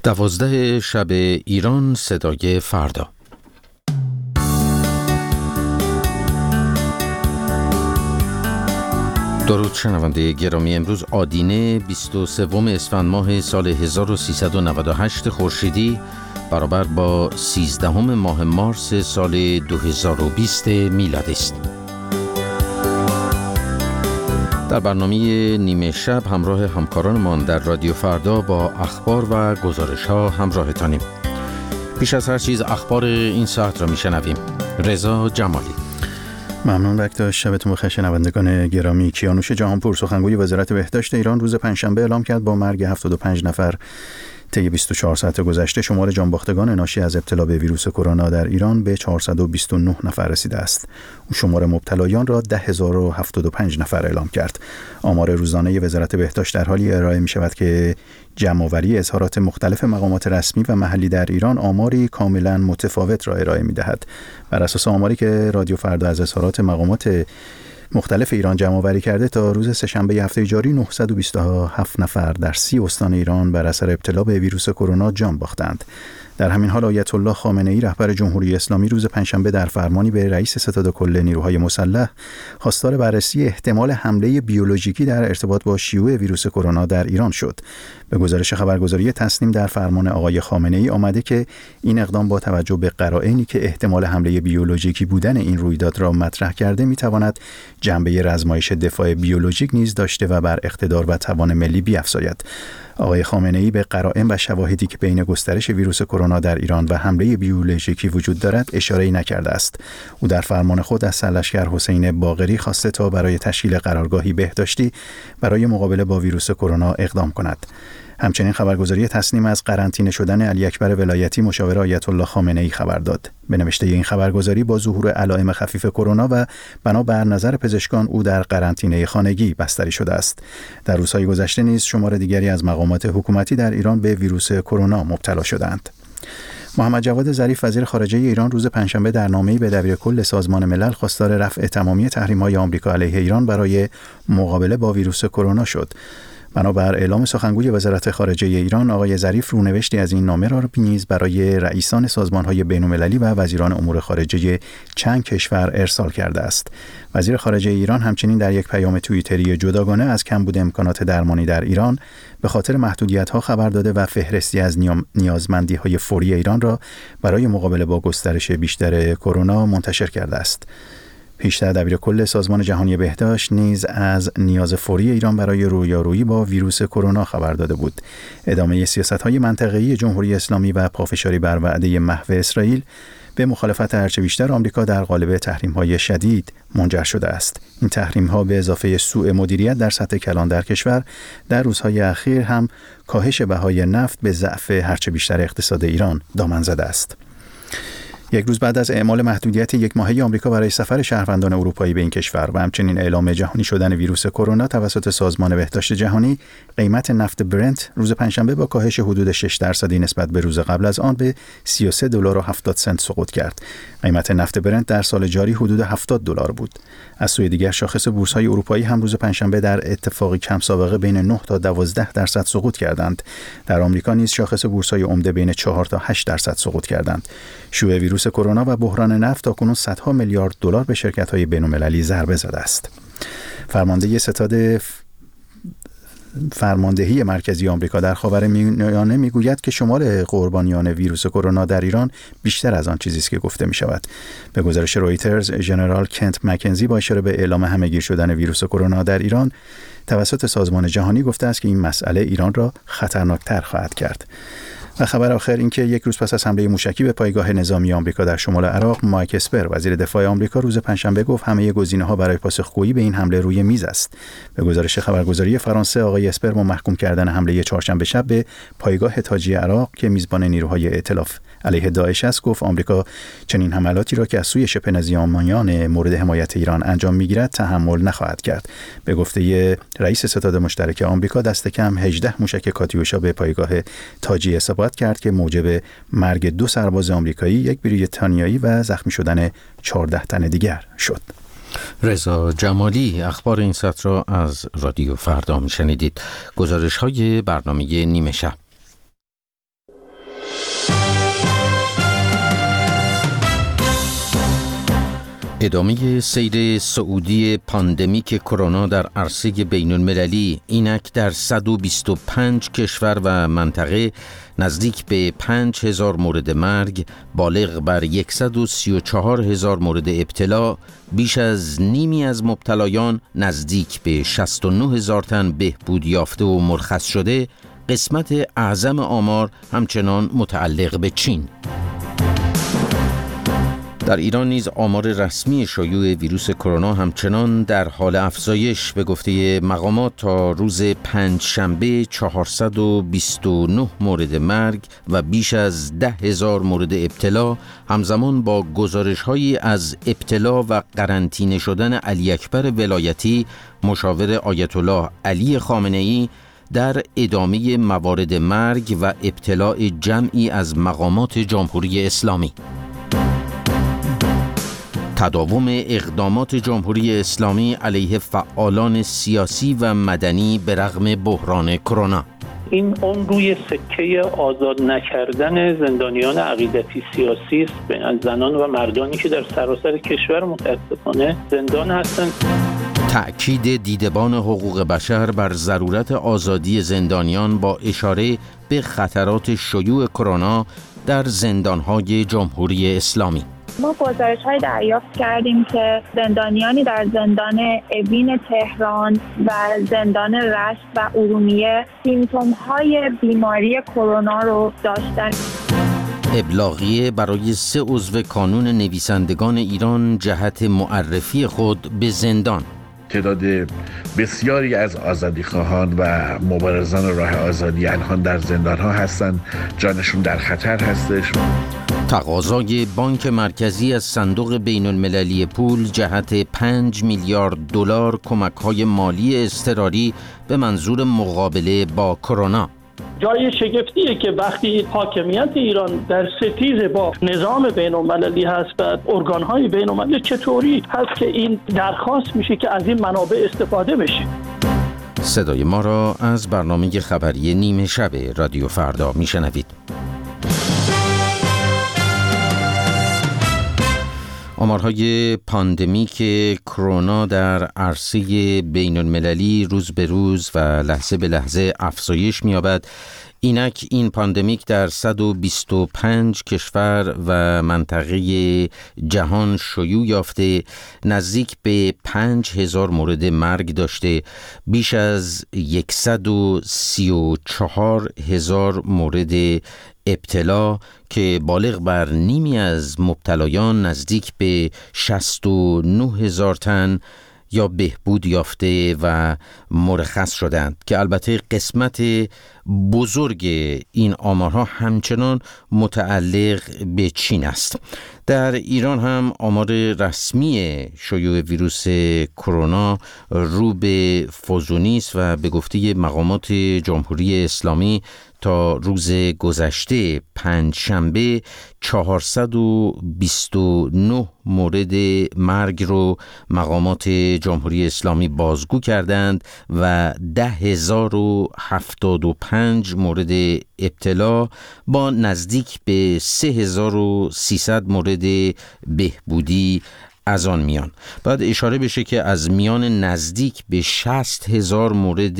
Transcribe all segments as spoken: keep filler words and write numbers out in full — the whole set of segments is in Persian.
دوازده شب ایران، صدای فردا. درود شنونده گرامی، امروز آدینه بیست و سوم اسفند ماه سال هزار و سیصد و نود و هشت خورشیدی برابر با سیزدهم ماه مارس سال دو هزار و بیست میلادی است. در برنامه نیمه شب همراه همکارانمان در رادیو فردا با اخبار و گزارش ها همراهتانیم. پیش از هر چیز اخبار این ساعت را میشنویم. رضا جمالی. ممنون. وقت شبتون بخیر شنوندگان گرامی. کیانوش جهانپور، سخنگوی وزارت بهداشت ایران، روز پنجشنبه اعلام کرد با مرگ هفتاد و پنج نفر طی بیست و چهار ساعت گذشته شمار جانباختگان ناشی از ابتلا به ویروس کرونا در ایران به چهارصد و بیست و نه نفر رسیده است. او شمار مبتلایان را ده هزار و هفتاد و پنج نفر اعلام کرد. آمار روزانه وزارت بهداشت در حالی ارائه می شود که جمع‌آوری اظهارات مختلف مقامات رسمی و محلی در ایران آماری کاملا متفاوت را ارائه می دهد. بر اساس آماری که رادیو فردا از اظهارات مقامات مختلف ایران جمع آوری کرده، تا روز سه‌شنبه هفته جاری نهصد و بیست و هفت نفر در سی استان ایران بر اثر ابتلا به ویروس کرونا جان باختند. در همین حال آیت الله خامنه‌ای رهبر جمهوری اسلامی روز پنجشنبه در فرمانی به رئیس ستاد کل نیروهای مسلح خواستار بررسی احتمال حمله بیولوژیکی در ارتباط با شیوع ویروس کرونا در ایران شد. به گزارش خبرگزاری تصنیم در فرمان آقای خامنه‌ای آمده که این اقدام با توجه به قرائنی که احتمال حمله بیولوژیکی بودن این رویداد را مطرح کرده میتواند جنبه رزمایش دفاع بیولوژیک نیز داشته و بر اقتدار و توان ملی بیفزاید. آقای خامنه‌ای به قرائن و شواهدی که بین گسترش ویروس کرونا در ایران و حمله بیولوژیکی وجود دارد اشاره‌ای نکرده است. او در فرمان خود از سرلشکر حسین باقری خواسته تا برای تشکیل قرارگاهی بهداشتی برای مقابله با ویروس کرونا اقدام کند. همچنین خبرگزاری تصنیم از قرنطینه شدن علی اکبر ولایتی مشاور آیت الله خامنه‌ای خبر داد. به نوشته این خبرگزاری با ظهور علائم خفیف کرونا و بنا بر نظر پزشکان او در قرنطینه خانگی بستری شده است. در روزهای گذشته نیز شمار دیگری از مقامات حکومتی در ایران به ویروس کرونا مبتلا شدند. محمد جواد ظریف وزیر خارجه ایران روز پنجشنبه در نامه‌ای به دبیرکل سازمان ملل خواستار رفع تمامی تحریم‌های آمریکا علیه ایران برای مقابله با ویروس کرونا شد. بنابر اعلام سخنگوی وزارت خارجه ایران، آقای ظریف رونوشتی از این نامه را نیز برای رئیسان سازمان‌های بین‌المللی و وزیران امور خارجه چند کشور ارسال کرده است. وزیر خارجه ایران همچنین در یک پیام توییتری جداگانه از کمبود امکانات درمانی در ایران به خاطر محدودیت‌ها خبر داده و فهرستی از نیازمندی‌های فوری ایران را برای مقابله با گسترش بیشتر کرونا منتشر کرده است. پیشتر دبیرکل سازمان جهانی بهداشت نیز از نیاز فوری ایران برای رویارویی با ویروس کرونا خبر داده بود. ادامه سیاست‌های منطقه‌ای جمهوری اسلامی و پافشاری بر وعده محو اسرائیل به مخالفت هرچه بیشتر آمریکا در قالب تحریم‌های شدید منجر شده است. این تحریم‌ها به اضافه سوء مدیریت در سطح کلان در کشور در روزهای اخیر هم کاهش بهای نفت به ضعف هرچه بیشتر اقتصاد ایران دامن زده است. یک روز بعد از اعمال محدودیت یک ماهه آمریکا برای سفر شهروندان اروپایی به این کشور و همچنین اعلام جهانی شدن ویروس کرونا توسط سازمان بهداشت جهانی، قیمت نفت برنت روز پنجشنبه با کاهش حدود شش درصدی نسبت به روز قبل از آن به سی و سه دلار و هفتاد سنت سقوط کرد. قیمت نفت برنت در سال جاری حدود هفتاد دلار بود. از سوی دیگر شاخص بورس‌های اروپایی هم روز پنجشنبه در اتفاقی کم سابقه بین نه تا دوازده درصد سقوط کردند. در آمریکا نیز شاخص بورس‌های عمده بین چهار تا هشت درصد سقوط کردند. شیوع ویروس کرونا و بحران نفت تاکنون صدها میلیارد دلار به شرکت‌های بین‌المللی ضربه زده است. فرمانده ستاد فرماندهی مرکزی آمریکا در خاورمیانه میگوید که شمار قربانیان ویروس کرونا در ایران بیشتر از آن چیزی است که گفته می شود. به گزارش رویترز، ژنرال کنت مکنزی با اشاره به اعلام همهگیر شدن ویروس کرونا در ایران توسط سازمان جهانی گفته است که این مسئله ایران را خطرناکتر خواهد کرد. و خبر آخر این که یک روز پس از حمله موشکی به پایگاه نظامی آمریکا در شمال عراق، مایک اسپر وزیر دفاع آمریکا روز پنجشنبه گفت همه گزینه‌ها برای پاسخگویی به این حمله روی میز است. به گزارش خبرگزاری فرانسه، آقای اسپر با محکوم کردن حمله چهارشنبه شب به پایگاه تاجی عراق که میزبان نیروهای ائتلاف علیه داعش است، گفت آمریکا چنین حملاتی را که از سوی شبه نظامیان مورد حمایت ایران انجام میگیرد تحمل نخواهد کرد. به گفته رئیس ستاد مشترک آمریکا، دست کم هجده موشک کاتیوشا به پایگاه تاجی اصابت کرد که موجب مرگ دو سرباز آمریکایی، یک بریتانیایی و زخمی شدن چهارده تن دیگر شد. رضا جمالی اخبار این ساعت را از رادیو فردا میشنیدید. گزارش های برنامه نیمه شب. ادامه سیر صعودی پاندمیک کرونا در عرصه بین المللی اینک در صد و بیست و پنج کشور و منطقه نزدیک به پنج هزار مورد مرگ، بالغ بر صد و سی و چهار هزار مورد ابتلا، بیش از نیمی از مبتلایان نزدیک به شصت و نه هزار تن بهبود یافته و مرخص شده، قسمت اعظم آمار همچنان متعلق به چین. در ایران نیز آمار رسمی شیوع ویروس کرونا همچنان در حال افزایش. به گفته مقامات تا روز پنجشنبه چهارصد و بیست و نه مورد مرگ و بیش از ده هزار مورد ابتلا همزمان با گزارش‌هایی از ابتلا و قرنطینه شدن علی اکبر ولایتی، مشاور آیت الله علی خامنه‌ای، در ادامه موارد مرگ و ابتلاع جمعی از مقامات جمهوری اسلامی. تداوم اقدامات جمهوری اسلامی علیه فعالان سیاسی و مدنی به رغم بحران کرونا. این اون روی سکه آزاد نکردن زندانیان عقیدتی سیاسی است، بین زنان و مردانی که در سراسر کشور متاسفانه زندان هستند. تأکید دیدبان حقوق بشر بر ضرورت آزادی زندانیان با اشاره به خطرات شیوع کرونا در زندان‌های جمهوری اسلامی. ما گزارش‌های دریافت کردیم که زندانیانی در زندان اوین تهران و زندان رشت و ارومیه سیمتوم‌های بیماری کرونا رو داشتن. ابلاغیه برای سه عضو کانون نویسندگان ایران جهت معرفی خود به زندان. تعداد بسیاری از آزادیخواهان و مبارزان راه آزادی الان در زندان‌ها هستند، جانشون در خطر هستش. تقاضای بانک مرکزی از صندوق بین المللی پول جهت پنج میلیارد دلار کمک‌های مالی اضطراری به منظور مقابله با کرونا. جای شگفتیه که وقتی حاکمیت ایران در ستیز با نظام بین المللی هست و ارگان‌های بین المللی، چطوری هست که این درخواست میشه که از این منابع استفاده بشه؟ صدای ما را از برنامه خبری نیمه شب رادیو فردا میشنوید. آمارهای پاندمیک کرونا در عرصه بین المللی روز به روز و لحظه به لحظه افزایش می‌یابد. اینک این پاندمیک در صد و بیست و پنج کشور و منطقه جهان شیوع یافته، نزدیک به پنج هزار مورد مرگ داشته، بیش از صد و سی و چهار هزار مورد ابتلا که بالغ بر نیمی از مبتلایان نزدیک به شصت و نه هزار تن یا بهبود یافته و مرخص شدند که البته قسمت بزرگ این آمارها همچنان متعلق به چین است. در ایران هم آمار رسمی شیوع ویروس کرونا رو به فزونی است و به گفته مقامات جمهوری اسلامی تا روز گذشته پنجشنبه چهارصد و بیست و نه مورد مرگ رو مقامات جمهوری اسلامی بازگو کردند و ده هزار و هفتاد و پنج مورد ابتلا با نزدیک به سه هزار و سیصد مورد بهبودی از آن میان. باید اشاره بشه که از میان نزدیک به شصت هزار مورد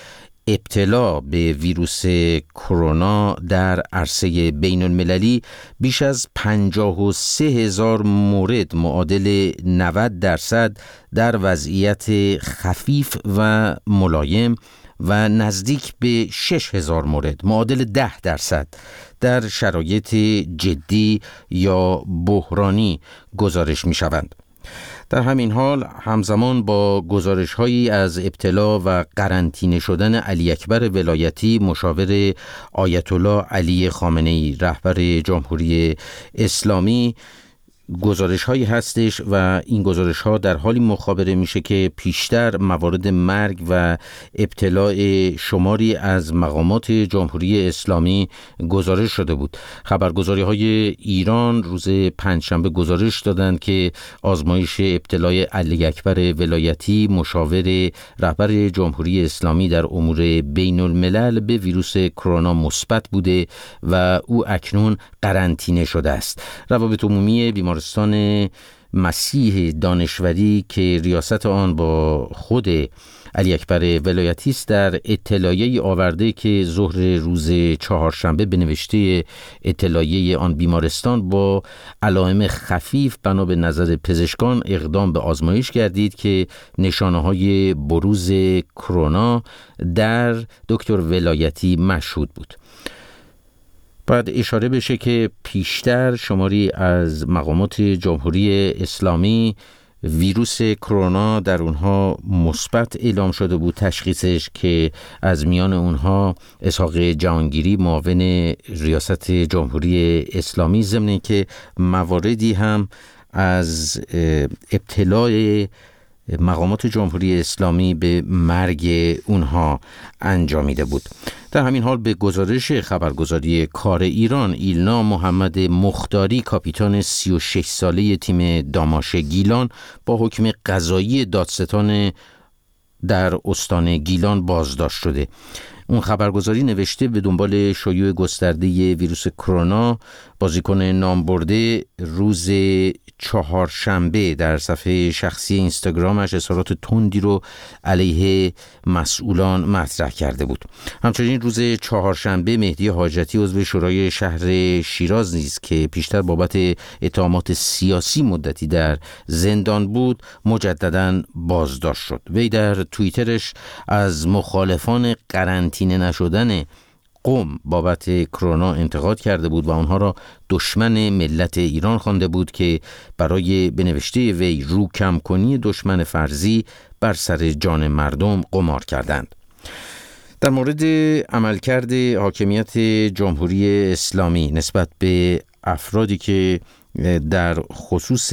ابتلا به ویروس کرونا در عرصه بین المللی، بیش از پنجاه و سه هزار مورد معادل نود درصد در وضعیت خفیف و ملایم و نزدیک به شش هزار مورد معادل ده درصد در شرایط جدی یا بحرانی گزارش می شوند. در همین حال همزمان با گزارش‌هایی از ابتلا و قرنطینه شدن علی اکبر ولایتی، مشاور آیت الله علی خامنه‌ای رهبر جمهوری اسلامی، گزارش هایی هستش و این گزارش ها در حالی مخابره میشه که پیشتر موارد مرگ و ابتلاع شماری از مقامات جمهوری اسلامی گزارش شده بود. خبرگزاری های ایران روز پنجشنبه گزارش دادند که آزمایش ابتلاع علی اکبر ولایتی، مشاور رهبر جمهوری اسلامی در امور بین الملل، به ویروس کرونا مثبت بوده و او اکنون قرنطینه شده است. روابط عمومی بیمارستان مسیح دانشوری که ریاست آن با خود علی اکبر ولایتی است در اطلاعیه آورده که ظهر روز چهارشنبه به نوشته اطلاعیه آن بیمارستان با علائم خفیف بنا به نظر پزشکان اقدام به آزمایش کردید که نشانه‌های بروز کرونا در دکتر ولایتی مشهود بود. باید اشاره بشه که پیشتر شماری از مقامات جمهوری اسلامی ویروس کرونا در اونها مثبت اعلام شده بود تشخیصش، که از میان اونها اسحاق جهانگیری معاون ریاست جمهوری اسلامی، ضمن که مواردی هم از ابتلاع مقامات جمهوری اسلامی به مرگ اونها انجامیده بود. در همین حال به گزارش خبرگزاری کار ایران، ایلنا محمد مختاری کاپیتان سی و شش ساله تیم داماش گیلان با حکم قضایی دادستان در استان گیلان بازداشت شده. اون خبرگزاری نوشته به دنبال شیوع گسترده ویروس کرونا، بازیکن نامبرده روز چهارشنبه در صفحه شخصی اینستاگرامش اظهارات تندی رو علیه مسئولان مطرح کرده بود. همچنین روز چهارشنبه مهدی حاجتی عضو شورای شهر شیراز نیز که پیشتر بابت اتهامات سیاسی مدتی در زندان بود مجدداً بازداشت شد. وی در توییترش از مخالفان قرنطینه نشدن قم بابت کرونا انتقاد کرده بود و آنها را دشمن ملت ایران خوانده بود که برای به نوشته وی رو کم کنی دشمن فرضی بر سر جان مردم قمار کردند. در مورد عملکرد حاکمیت جمهوری اسلامی نسبت به افرادی که در خصوص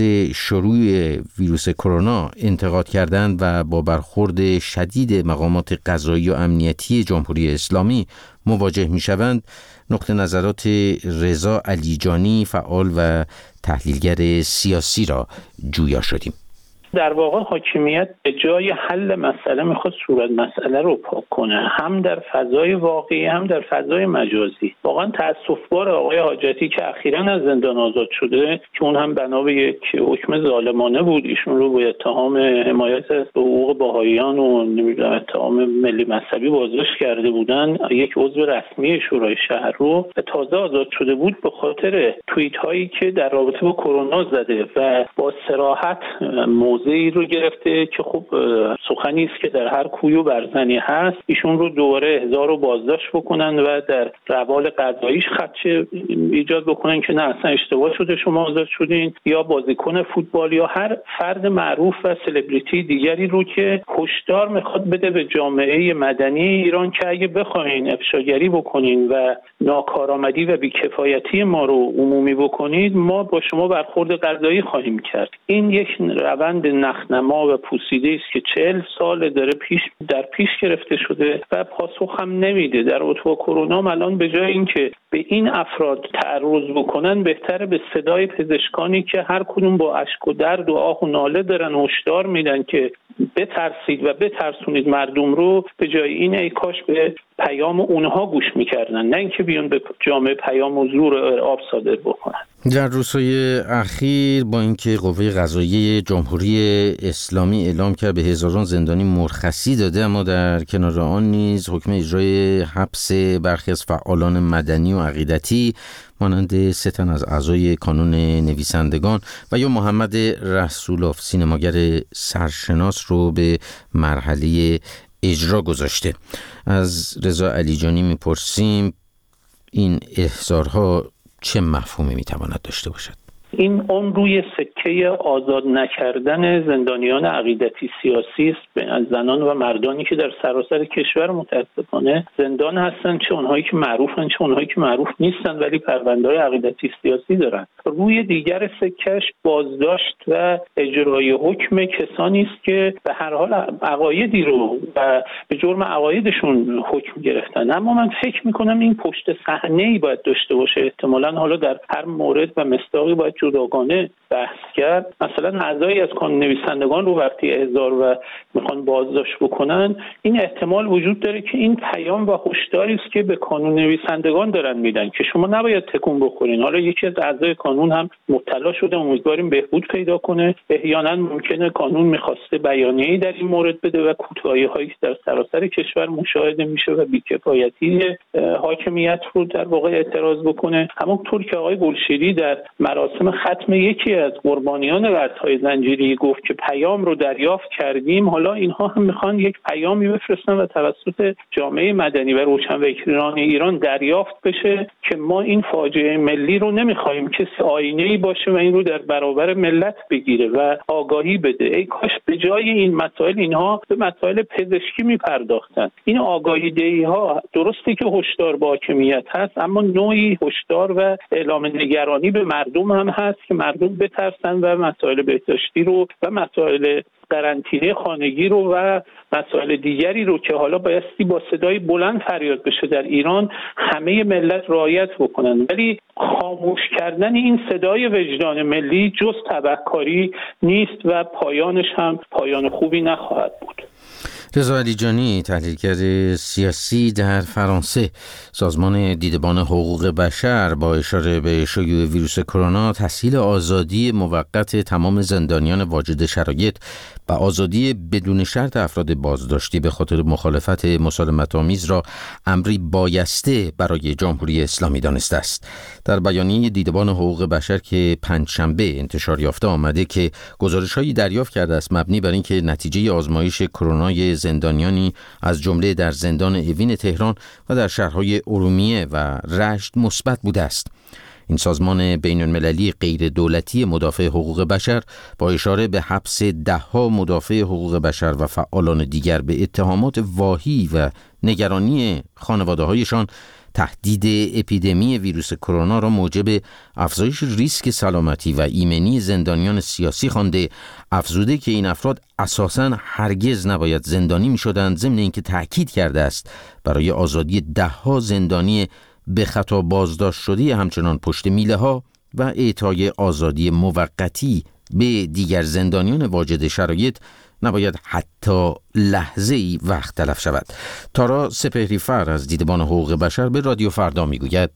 شروع ویروس کرونا انتقاد کردند و با برخورد شدید مقامات قضایی و امنیتی جمهوری اسلامی مواجه می شوند، نقطه نظرات رضا علیجانی فعال و تحلیلگر سیاسی را جویا شدیم. در واقع حاکمیت به جای حل مسئله میخواد صورت مسئله رو پاک کنه، هم در فضای واقعی هم در فضای مجازی. واقعا تأسف‌بار آقای حاجتی که اخیراً از زندان آزاد شده که اون هم بنا به یک حکم ظالمانه بود، ایشون رو به اتهام حمایت از حقوق بهائیان و نمیدونم اتهام ملی مذهبی بازداشت کرده بودن، یک عضو رسمی شورای شهر رو تازه آزاد شده بود به خاطر توییت هایی که در رابطه با کرونا زده و با صراحت موضعی رو گرفته که خب سخنی است که در هر کوی و برزنی هست، ایشون رو دوباره احضار و بازداشت بکنن و در روال قضاییش خدشه ایجاد بکنن که نه اصلا اشتباه شده شما آزاد شدین، یا بازیکن فوتبال یا هر فرد معروف و سلبریتی دیگری رو که هشدار میخواد بده به جامعه مدنی ایران که اگه بخواین افشاگری بکنین و ناکارآمدی و بیکفایتی ما رو عمومی بکنید، ما با شما برخورد قضایی خواهیم کرد. این یک روند نخنما و پوسیده است که چهل سال داره پیش در پیش گرفته شده و پاسخ هم نمیده. در رابطه با کرونا الان به جای اینکه به این افراد تعرض بکنن، بهتره به صدای پزشکانی که هر کدوم با اشک و درد و آه و ناله دارن هشدار میدن که بترسید و بترسونید مردم رو، به جای این ای کاش به پیام اونها گوش میکردن، نه اینکه بیان به جامعه پیام و زور آب صادر بکنن. در روزهای اخیر با اینکه قوه قضاییه جمهوری اسلامی اعلام کرد به هزاران زندانی مرخصی داده، اما در کنار آن نیز حکم اجرای حبس برخی از فعالان مدنی و عقیدتی مانند سه تن از اعضای کانون نویسندگان و یا محمد رسولوف سینماگر سرشناس رو به مرحله اجرا گذاشته. از رضا علیجانی میپرسیم این احضارها چه مفهومی میتواند داشته باشد؟ این اون روی سکه آزاد نکردن زندانیان عقیدتی سیاسی است، از زنان و مردانی که در سراسر کشور متاسفانه زندان هستند، چه اونهایی که معروفن چه اونهایی که معروف نیستن ولی پرونده‌های عقیدتی سیاسی دارن. روی دیگر سکهش بازداشت و اجرای حکم کسانی است که به هر حال عقایدی رو و به جرم عقایدشون حکم گرفتن. اما من فکر می‌کنم این پشت صحنه‌ای باید داشته باشه، احتمالاً حالا در هر مورد و مصداقی باید جداگانه بحث کرد. مثلا اعضایی از کانون نویسندگان رو وقتی احضار و میخوان بازداشت بکنن، این احتمال وجود داره که این پیام و هشداری است که به کانون نویسندگان دارن میدن که شما نباید تکون بخورین. حالا یکی از اعضای کانون هم مبتلا شده، امیدواریم بهبود پیدا کنه. احیانا ممکنه کانون میخواسته بیانیه‌ای در این مورد بده و کوتاهی‌هایی در سراسر کشور مشاهده میشه و بی‌کفایتی حاکمیت رو در واقع اعتراض بکنه. همونطور که آقای گلشیری در مراسم ختم یکی از قربانیان قتل‌های زنجیری گفت که پیام رو دریافت کردیم، حالا اینها هم میخوان یک پیامی بفرستن و توسط جامعه مدنی و روشنفکران ایران دریافت بشه که ما این فاجعه ملی رو نمیخوایم کسی آینه‌ای باشه و این رو در برابر ملت بگیره و آگاهی بده. ای کاش به جای این مسائل اینها به مسائل پزشکی میپرداختن. این آگاهی دهی ها درسته که هشدار با حاکمیت هست، اما نوعی هشدار و اعلام نگرانی به مردم هم هست که مردم بترسن و مسائل بهداشتی رو و مسائل قرنطینه خانگی رو و مسائل دیگری رو که حالا بایستی با صدای بلند فریاد بشه در ایران همه ملت رعایت بکنن، ولی خاموش کردن این صدای وجدان ملی جز تبهکاری نیست و پایانش هم پایان خوبی نخواهد بود. رضا علیجانی، تحلیلگر سیاسی در فرانسه. سازمان دیدبان حقوق بشر با اشاره به شیوع ویروس کرونا تسهیل آزادی موقت تمام زندانیان واجد شرایط و آزادی بدون شرط افراد بازداشتی به خاطر مخالفت مسالمت‌آمیز را امری بایسته برای جمهوری اسلامی دانسته است. در بیانیه دیدبان حقوق بشر که پنجشنبه انتشار یافته آمده که گزارش‌هایی دریافت کرده است مبنی بر اینکه نتیجه آزمایش کرونای زندانیانی از جمله در زندان اوین تهران و در شهرهای ارومیه و رشت مثبت بوده است. این سازمان بین المللی غیر دولتی مدافع حقوق بشر با اشاره به حبس ده‌ها مدافع حقوق بشر و فعالان دیگر به اتهامات واهی و نگرانی خانواده‌هایشان تهدید اپیدمی ویروس کرونا را موجب افزایش ریسک سلامتی و ایمنی زندانیان سیاسی خوانده، افزوده که این افراد اساساً هرگز نباید زندانی می‌شدند، ضمن اینکه تأکید کرده است برای آزادی ده‌ها زندانی به خطا بازداشت شده همچنان پشت میله ها و اعطای آزادی موقتی به دیگر زندانیان واجد شرایط نباید حتی لحظه‌ای وقت تلف شود. تارا سپهری‌فر از دیدبان حقوق بشر به رادیو فردا میگوید: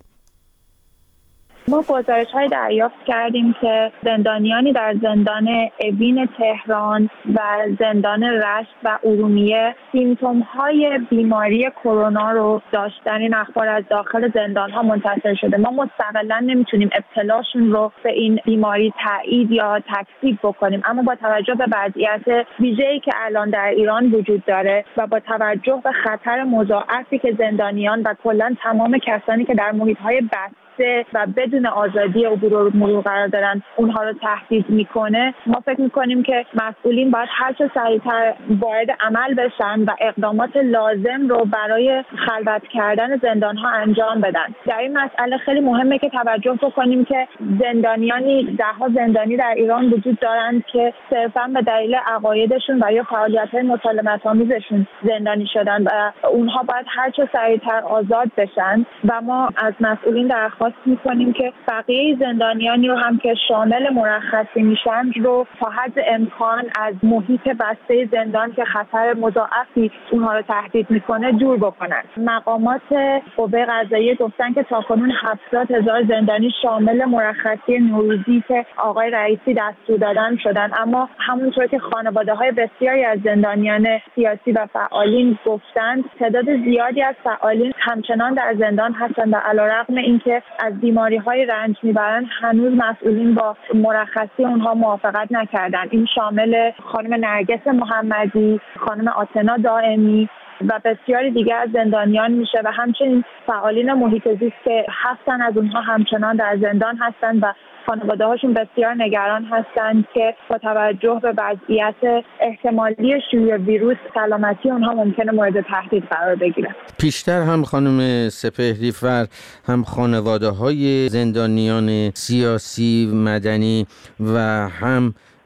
ما گزارش‌های دریافت کردیم که زندانیانی در زندان اوین تهران و زندان رشت و ارومیه سیمتوم‌های بیماری کرونا رو داشتن. این اخبار از داخل زندان‌ها منتشر شده. ما مستقلاً نمیتونیم ابتلاشون رو به این بیماری تایید یا تکذیب بکنیم، اما با توجه به وضعیت ویژه‌ای که الان در ایران وجود داره و با توجه به خطر مضاعفی که زندانیان و کلاً تمام کسانی که در محیط‌های بسته و بدون آزادی عبور و مرور قرار دارن اونها رو تهدید میکنه، ما فکر میکنیم که مسئولین باید هر چه سریعتر وارد عمل بشن و اقدامات لازم رو برای خلوت کردن زندانها انجام بدن. در این مسئله خیلی مهمه که توجه بکنیم که زندانیانی ده‌ها زندانی در ایران وجود دارند که صرفاً به دلیل عقایدشون و یا فعالیت‌های مسالمت‌آمیزشون زندانی شدن و اونها باید هر چه سریعتر آزاد بشن و ما از مسئولین درخواست میکنیم که بقیه زندانیانی رو هم که شامل مرخصی میشن رو تا حد امکان از محیط بسته زندان که خطر مضاعفی اونها رو تهدید میکنه دور بکنن. مقامات قوه قضاییه گفتن که تاکنون هفتاد هزار زندانی شامل مرخصی نوروزی که آقای رئیسی دستور دادن شدن، اما همونطور که خانواده های بسیاری از زندانیان سیاسی و فعالین گفتند تعداد زیادی از فعالین همچنان در زندان هستند و علیرغم اینکه از بیماری‌های رنج میبرند هنوز مسئولین با مرخصی اونها موافقت نکردند. این شامل خانم نرگس محمدی، خانم آتنا دائمی و بسیاری دیگر از زندانیان میشه و همچنین فعالین محیط زیست که هفتن از اونها همچنان در زندان هستند و خانواده هاشون بسیار نگران هستند که با توجه به وضعیت احتمالی شیوع ویروس سلامتی اونها ممکنه مورد تهدید قرار بگیره. پیشتر هم خانم سپهری‌فر هم خانواده های زندانیان سیاسی مدنی و هم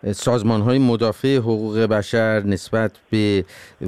سازمان‌های مدافع حقوق بشر نسبت به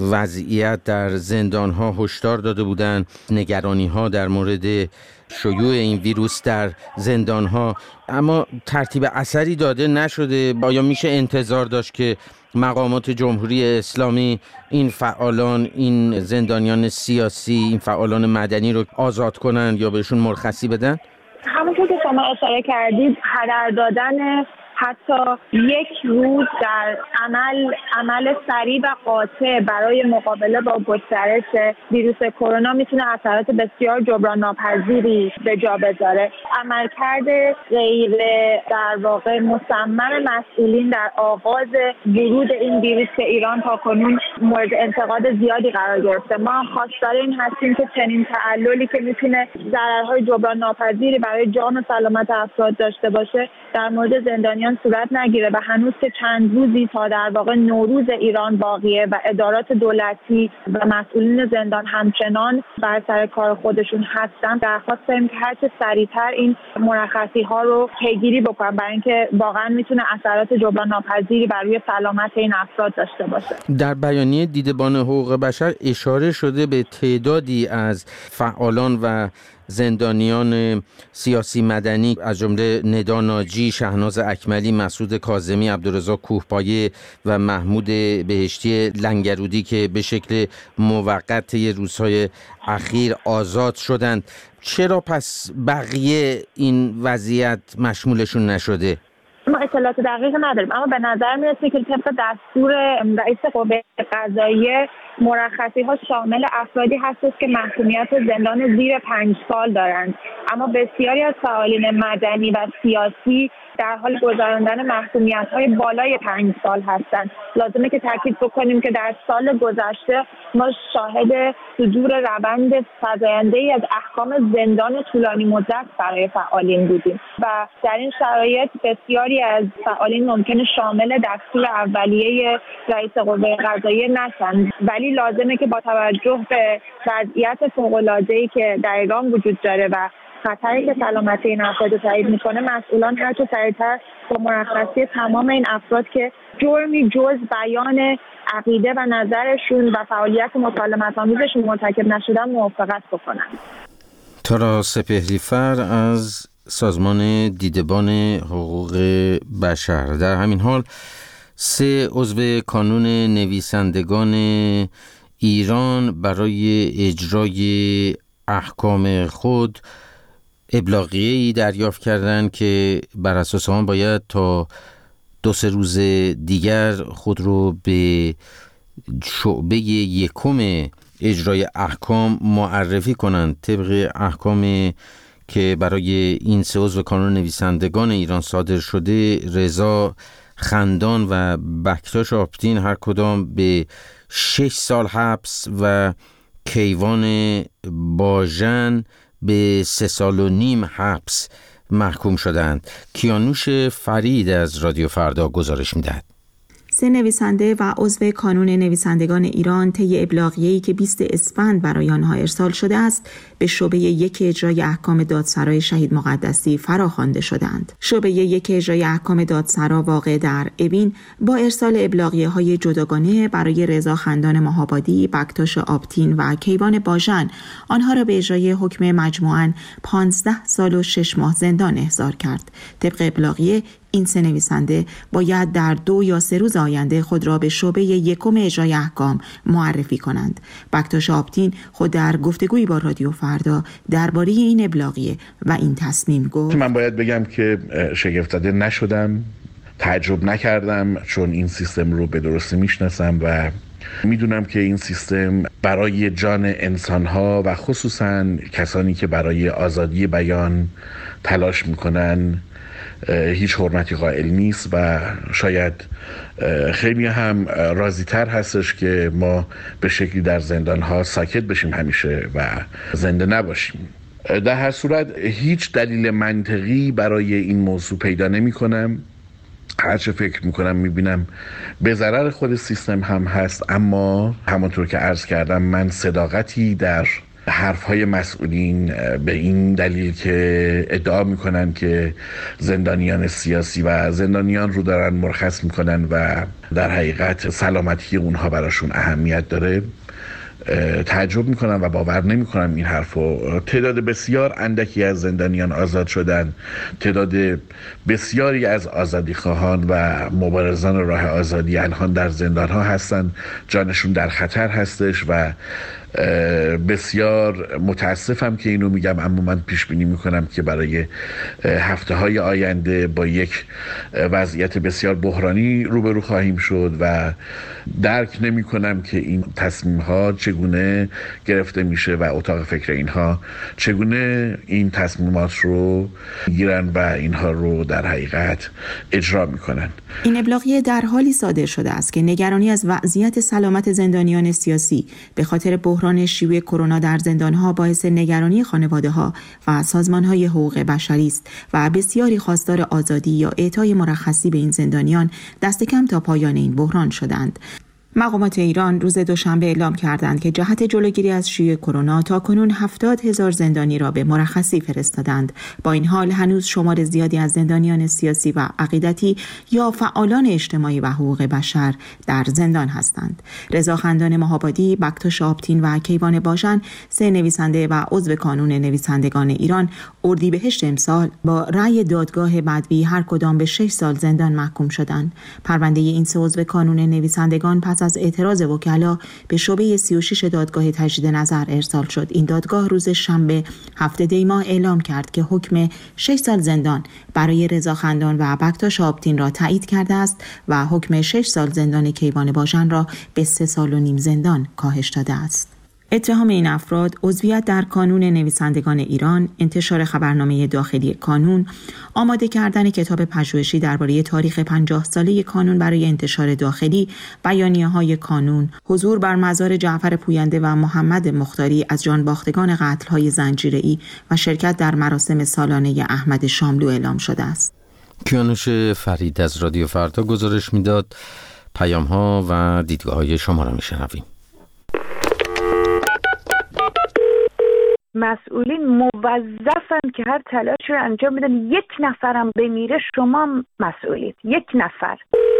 وضعیت در زندان‌ها هشدار داده بودند، نگرانی‌ها در مورد شیوع این ویروس در زندان‌ها، اما ترتیب اثری داده نشده. آیا میشه انتظار داشت که مقامات جمهوری اسلامی این فعالان، این زندانیان سیاسی، این فعالان مدنی رو آزاد کنن یا بهشون مرخصی بدن؟ همونطور که شما اشاره کردید، هدر دادن حتی یک روز در عمل عمل سریع و قاطع برای مقابله با گسترش ویروس کرونا میتونه اثرات بسیار جبران ناپذیری به جا بذاره. عملکرد غیر در واقع مصمم مسئولین در آغاز ورود این ویروس به ایران تاکنون مورد انتقاد زیادی قرار گرفته. ما هم خواستار این هستیم که چنین تعللی که میتونه ضررهای جبران ناپذیری برای جان و سلامت افراد داشته باشه در مورد زندانیان صورت نگیره و هنوز که چند روزی تا در واقع نوروز ایران باقیه و ادارات دولتی و مسئولین زندان همچنان بر سر کار خودشون هستن، درخواست داریم که هرچه سریعتر این مرخصی ها رو پیگیری بکنن، برای اینکه واقعا میتونه اثرات جبران ناپذیری بر روی سلامت این افراد داشته باشه. در بیانیه دیدبان حقوق بشر اشاره شده به تعدادی از فعالان و زندانیان سیاسی مدنی از جمله ندا ناجی، شهناز اکملی، مسعود کاظمی، عبدالرزاق کوهپایه و محمود بهشتی لنگرودی که به شکل موقت طی روزهای اخیر آزاد شدند. چرا پس بقیه این وضعیت مشمولشون نشده؟ ما اطلاعات دقیق نداریم، اما به نظر میرسه که طبق دستور رئیس قوه قضاییه مرخصی ها شامل افرادی هستش که محکومیت زندان زیر پنج سال دارند، اما بسیاری از فعالین مدنی و سیاسی در حال گذراندن محکومیت های بالای پنج سال هستند. لازمه که تاکید بکنیم که در سال گذشته ما شاهد صدور روند فزاینده‌ای از احکام زندان طولانی مدت برای فعالین بودیم و در این شرایط بسیاری از فعالین ممکنه شامل دستور اولیه رئیس قوه قضاییه نشن، ولی لازمه که با توجه به وضعیت فوق‌العاده‌ای که در ایران وجود داره و خطری که سلامتی این افراد رو تهدید میکنه، مسئولان هر چه سریعتر با مرخصی تمام این افراد که جرمی جز بیان عقیده و نظرشون و فعالیت مکالمت آمیزشون مرتکب نشدن موافقت بکنن. تارا سپهری‌فر از سازمان دیدبان حقوق بشر. در همین حال سه عضو کانون نویسندگان ایران برای اجرای احکام خود ابلاغیه‌ای دریافت کردند که بر اساس آن باید تا دو سه روز دیگر خود رو به شعبه یکم اجرای احکام معرفی کنند. طبق احکامی که برای این سه عضو کانون نویسندگان ایران صادر شده، رضا خندان و بکتاش آپتین هر کدام به شش سال حبس و کیوان باژن به سه سال و نیم حبس محکوم شدند. کیانوش فرید از رادیو فردا گزارش می‌دهد. سه نویسنده و عضو کانون نویسندگان ایران طی ابلاغیه‌ای که بیست اسفند برای آنها ارسال شده است به شعبه یک اجرای احکام دادسرای شهید مقدسی فراخوانده شدند. شعبه یک اجرای احکام دادسرا واقع در اوین با ارسال ابلاغیه‌های جداگانه برای رضا خندان ماهابادی، بکتاش آپتین و کیوان باژن آنها را به اجرای حکم مجموعاً پانزده سال و شش ماه زندان احضار کرد. طبق ابلاغیه این سه نویسنده باید در دو یا سه روز آینده خود را به شعبه یکم اجرای احکام معرفی کنند. بکتاش آپتین خود در گفتگویی با رادیو فردا درباره این ابلاغیه و این تصمیم گفت: من باید بگم که شگفت زده نشدم، تعجب نکردم، چون این سیستم رو به درستی میشناسم و میدونم که این سیستم برای جان انسانها و خصوصا کسانی که برای آزادی بیان تلاش میکنن هیچ حرمتی قائل نیست و شاید خیلی هم راضی تر هستش که ما به شکلی در زندان ها ساکت بشیم همیشه و زنده نباشیم. در هر صورت هیچ دلیل منطقی برای این موضوع پیدا نمی کنم. هرچه فکر میکنم میبینم به ضرر خود سیستم هم هست، اما همونطور که عرض کردم من صداقتی در حرفهای مسئولین به این دلیل که ادعا میکنن که زندانیان سیاسی و زندانیان رو دارن مرخص میکنن و در حقیقت سلامتی اونها براشون اهمیت داره تعجب میکنم و باور نمیکنم این حرفو. تعداد بسیار اندکی از زندانیان آزاد شدن، تعداد بسیاری از آزادی خواهان و مبارزان راه آزادی الان در زندان ها هستن، جانشون در خطر هستش و بسیار متاسفم که اینو میگم، اما من پیش بینی میکنم که برای هفته های آینده با یک وضعیت بسیار بحرانی روبرو خواهیم شد و درک نمی کنم که این تصمیم ها چگونه گرفته میشه و اتاق فکر اینها چگونه این تصمیمات رو گیرن و اینها رو در حقیقت اجرا میکنن. این ابلاغیه در حالی صادر شده است که نگرانی از وضعیت سلامت زندانیان سیاسی به خاطر بحران شیوع کرونا در زندانها باعث نگرانی خانواده‌ها و سازمان‌های حقوق بشری است و بسیاری خواستار آزادی یا اعطای مرخصی به این زندانیان دست کم تا پایان این بحران شدند. مقامات ایران روز دوشنبه اعلام کردند که جهت جلوگیری از شیوع کرونا تاکنون هفتاد هزار زندانی را به مرخصی فرستادند. با این حال هنوز شمار زیادی از زندانیان سیاسی و عقیدتی یا فعالان اجتماعی و حقوق بشر در زندان هستند. رضا خندان مهابادی، بکتاش آبتین و کیوان باشن، سه نویسنده و عضو کانون نویسندگان ایران، اردیبهشت امسال با رأی دادگاه بدوی هر کدام به شش سال زندان محکوم شدند. پرونده این سه عضو کانون نویسندگان پس از اعتراض وکلا به شعبه سی و شش دادگاه تجدید نظر ارسال شد. این دادگاه روز شنبه هفته دی ماه اعلام کرد که حکم شش سال زندان برای رضا خندان و بکتاش آبتین را تایید کرده است و حکم شش سال زندان کیوان باشن را به سه سال و نیم زندان کاهش داده است. اتهام این افراد عضویت در کانون نویسندگان ایران، انتشار خبرنامه داخلی کانون، آماده کردن کتاب پژوهشی درباره تاریخ پنجاه ساله کانون برای انتشار داخلی، بیانیه‌های کانون، حضور بر مزار جعفر پوینده و محمد مختاری از جانباختگان قتل‌های زنجیره‌ای و شرکت در مراسم سالانه احمد شاملو اعلام شده است. کیانوش فرید از رادیو فردا گزارش میداد. پیام‌ها و دیدگاه‌های شما را میشنویم. مسئولین موظفن که هر تلاشی رو انجام بدن یک نفرم بمیره شما مسئولید، یک نفر.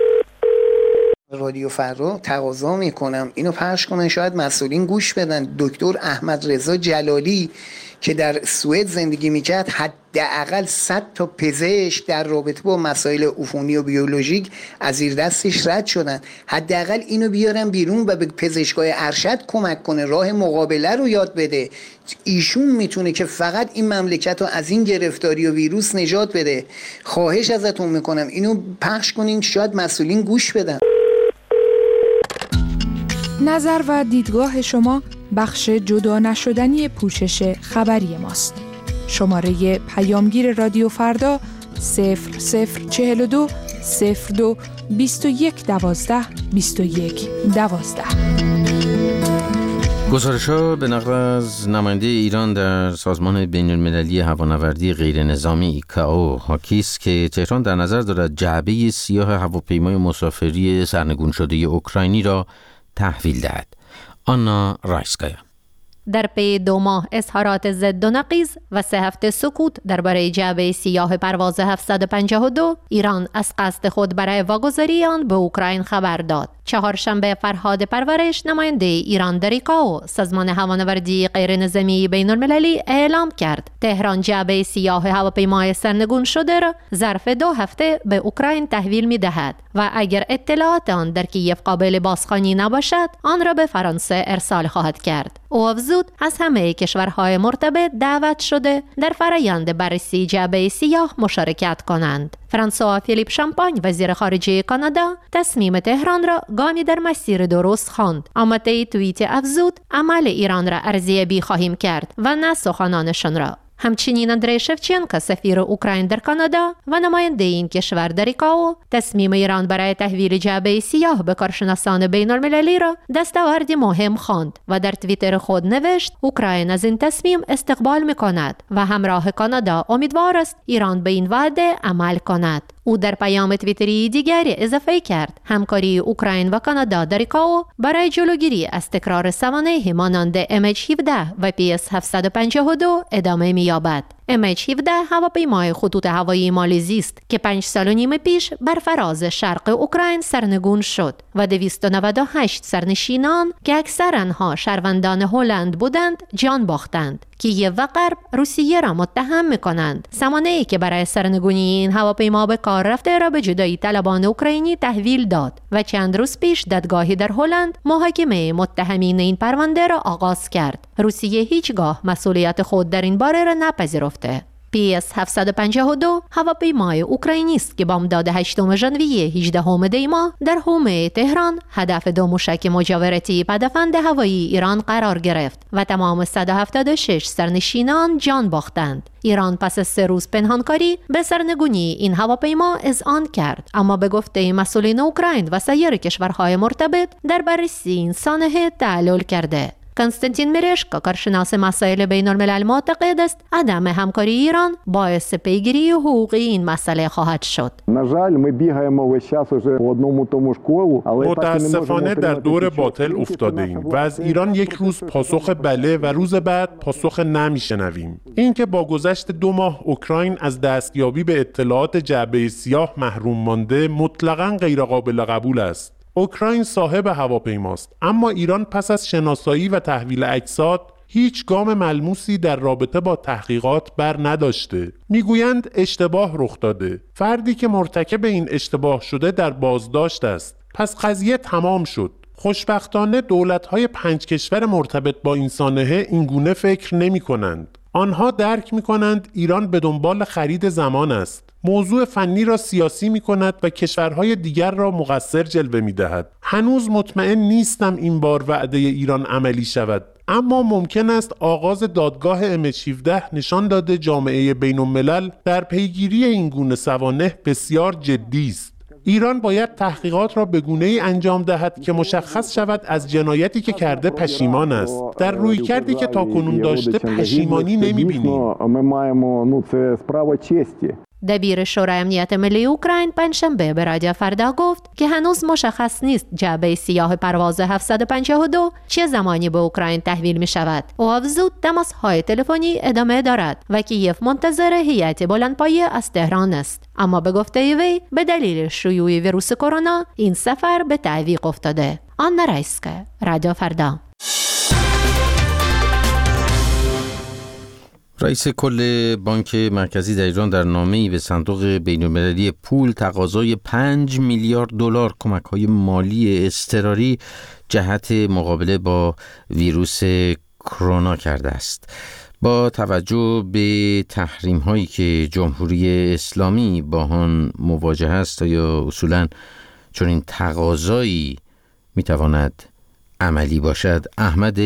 رادیو فردا تقاضا میکنم اینو پخش کنن، شاید مسئولین گوش بدن. دکتر احمد رضا جلالی که در سوئد زندگی میکرد حداقل صد تا پزشک در رابطه با مسائل عفونی و بیولوژیک از زیر دستش رد شدن. حداقل اینو بیارن بیرون و به پزشکای ارشد کمک کنه، راه مقابله رو یاد بده. ایشون میتونه که فقط این مملکت رو از این گرفتاری و ویروس نجات بده. خواهش ازتون میکنم اینو پخش کنین، شاید مسئولین گوش بدن. نظر و دیدگاه شما بخش جدا نشدنی پوشش خبری ماست. شماره پیامگیر رادیو فردا صفر صفر چهل و دو صفر دو بیست و یک دوازده بیست و یک دوازده. گزارش‌ها به نقل از نماینده ایران در سازمان بین‌المللی هوانوردی غیر نظامی ایکائو حاکی است که تهران در نظر دارد جعبه سیاه هواپیمای مسافری سرنگون شده اوکراینی را تحویل دهد. آنا رایسکایا. در پی دو ماه اظهارات ضد و نقیض و سه هفته سکوت درباره جعبه سیاه پرواز هفتصد و پنجاه و دو، ایران از قصد خود برای واگذاری آن به اوکراین خبر داد. چهارشنبه فرهاد پرورش، نماینده ایران در ایکائو، سازمان هوانوردی غیر نظامی بین المللی، اعلام کرد تهران جعبه سیاه هواپیمای سرنگون شده را ظرف دو هفته به اوکراین تحویل می دهد و اگر اطلاعات آن در کیف قابل بازخوانی نباشد آن را به فرانسه ارسال خواهد کرد. او افزود از همه کشورهای مرتبط دعوت شده در فرآیند بررسی جعبه سیاه مشارکت کنند. فرانسوا فیلیپ شامپاین، وزیر خارجه کانادا، تصمیم تهران را گامی در مسیر درست خواند، اما طی توییت افزود عمل ایران را ارزیابی خواهیم کرد و نه سخنانشان را. همچنین اندری شفچنکو، سفیر اوکراین در کانادا و نماینده این کشور در ایکائو، تصمیم ایران برای تحویل جعبه سیاه به کارشناسان بین المللی را دستاوردی مهم خواند و در توییتر خود نوشت اوکراین از این تصمیم استقبال می‌کند و همراه کانادا امیدوار است ایران به این وعده عمل کند. او در پیام توییتری دیگری اضافه کرد همکاری اوکراین و کانادا در ایکائو برای جلوگیری از تکرار سوانح مانند ام اچ هفده و پی اس هفتصد و پنجاه و دو ادامه می‌یابد. ام اچ هفده هواپیمای خطوط هوایی مالزی است که پنج سال و نیم پیش بر فراز شرق اوکراین سرنگون شد و دویست و نود و هشت سرنشینان که اکثر آنها شهروندان هلند بودند جان باختند. کییو و غرب روسیه را متهم می‌کنند سامانه‌ای که برای سرنگونی این هواپیما به کار رفته را به جدایی طلبان اوکراینی تحویل داد و چند روز پیش دادگاهی در هلند محاکمه متهمین این پرونده را آغاز کرد. روسیه هیچگاه مسئولیت خود در این باره را نپذیرفته. پی اس هفتصد و پنجاه و دو هواپیمای اوکراینی است که بامداد هشتم ژانویه هجدهم دی ماه در حومه تهران هدف دو موشک مجاورتی پدافند هوایی ایران قرار گرفت و تمام صد و هفتاد و شش سرنشینان جان باختند. ایران پس از سه روز پنهانکاری به سرنگونی این هواپیما اذعان کرد، اما به گفته مسئولین اوکراین و سایر کشورهای مرتبط در بررسی این سانحه تعلل کرده. کنستانتین میرشکا کارشناس مسائل بین الملل معتقد است عدم همکاری ایران باعث پیگیری حقوقی این مسئله خواهد شد. متاسفانه در دور باطل افتاده ایم و از ایران یک روز پاسخ بله و روز بعد پاسخ نه میشنویم. اینکه با گذشت دو ماه اوکراین از دستیابی به اطلاعات جعبه سیاه محروم مانده مطلقاً غیر قابل قبول است. اوکراین صاحب هواپیماست، اما ایران پس از شناسایی و تحویل اجساد هیچ گام ملموسی در رابطه با تحقیقات بر نداشته. میگویند اشتباه رخ داده. فردی که مرتکب این اشتباه شده در بازداشت است. پس قضیه تمام شد. خوشبختانه دولت‌های پنج کشور مرتبط با این سانحه اینگونه فکر نمی کنند. آنها درک می کنند ایران به دنبال خرید زمان است. موضوع فنی را سیاسی می کند و کشورهای دیگر را مقصر جلوه می دهد. هنوز مطمئن نیستم این بار وعده ایران عملی شود، اما ممکن است آغاز دادگاه ام اچ هفده نشان داده جامعه بین الملل در پیگیری این گونه سوانح بسیار جدی است. ایران باید تحقیقات را به گونه‌ای انجام دهد که مشخص شود از جنایتی که کرده پشیمان است. در رویکردی که تاکنون داشته پشیمانی نمی‌بینیم. دبیر شورای امنیت ملی اوکراین پنجشنبه به رادیو فردا گفت که هنوز مشخص نیست جعبه سیاه پرواز هفتصد و پنجاه و دو چه زمانی به اوکراین تحویل می شود. او افزود تماس‌های تلفنی ادامه دارد و کیف منتظر هیئت بلندپایه از تهران است، اما به گفته وی به دلیل شیوع ویروس کرونا این سفر به تعویق افتاده. آن رایسکه، رادیو فردا. رئیس کل بانک مرکزی در ایران در نامه‌ای به صندوق بین‌المللی پول تقاضای پنج میلیارد دلار کمک‌های مالی اضطراری جهت مقابله با ویروس کرونا کرده است. با توجه به تحریم‌هایی که جمهوری اسلامی با آن مواجه است، یا اصولاً چون این تقاضایی می‌تواند عملی باشد؟ احمد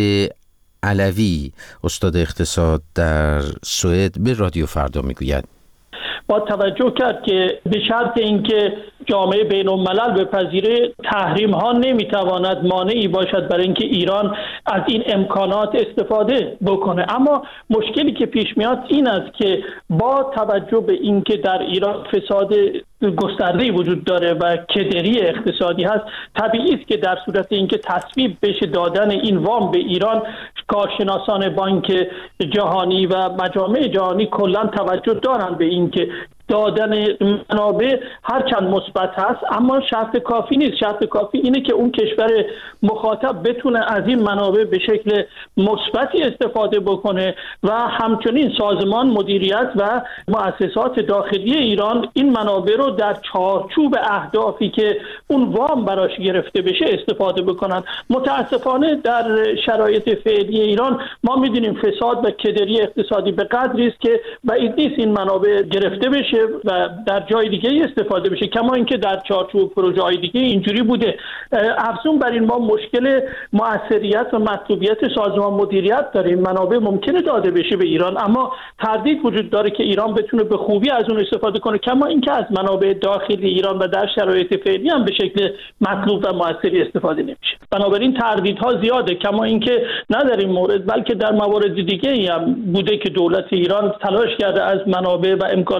علوی استاد اقتصاد در سوئد به رادیو فردا میگوید با توجه کرد که به شرط اینکه جامعه بین الملل بپذیره تحریم ها نمیتواند مانعی باشد برای اینکه ایران از این امکانات استفاده بکنه. اما مشکلی که پیش میاد این است که با توجه به اینکه در ایران فساد گسترده‌ای وجود داره و کدری اقتصادی هست، طبیعی است که در صورت اینکه تصویب بشه دادن این وام به ایران، کارشناسان بانک جهانی و مجامع جهانی کلا توجه دارند به اینکه دادن منابع هرچند مثبت هست اما شرط کافی نیست. شرط کافی اینه که اون کشور مخاطب بتونه از این منابع به شکل مثبتی استفاده بکنه و همچنین سازمان مدیریت و مؤسسات داخلی ایران این منابع رو در چارچوب اهدافی که اون وام براش گرفته بشه استفاده بکنن. متاسفانه در شرایط فعلی ایران ما میدونیم فساد و کدری اقتصادی به قدری است که بعید نیست این منابع گرفته بشه و در جای دیگه استفاده بشه، کما اینکه در چارچوب پروژه های دیگه اینجوری بوده. افزون بر این ما مشکل مؤثریت و مطلوبیت سازمان مدیریت داریم. منابع ممکنه داده بشه به ایران اما تردید وجود داره که ایران بتونه به خوبی از اون استفاده کنه، کما اینکه از منابع داخلی ایران و در شرایط فعلی هم به شکل مطلوب و مؤثری استفاده نمیشه. بنابراین تردیدها زیاده، کما اینکه نه در این مورد بلکه در موارد دیگه هم بوده که دولت ایران تلاش کرده از منابع و امکانات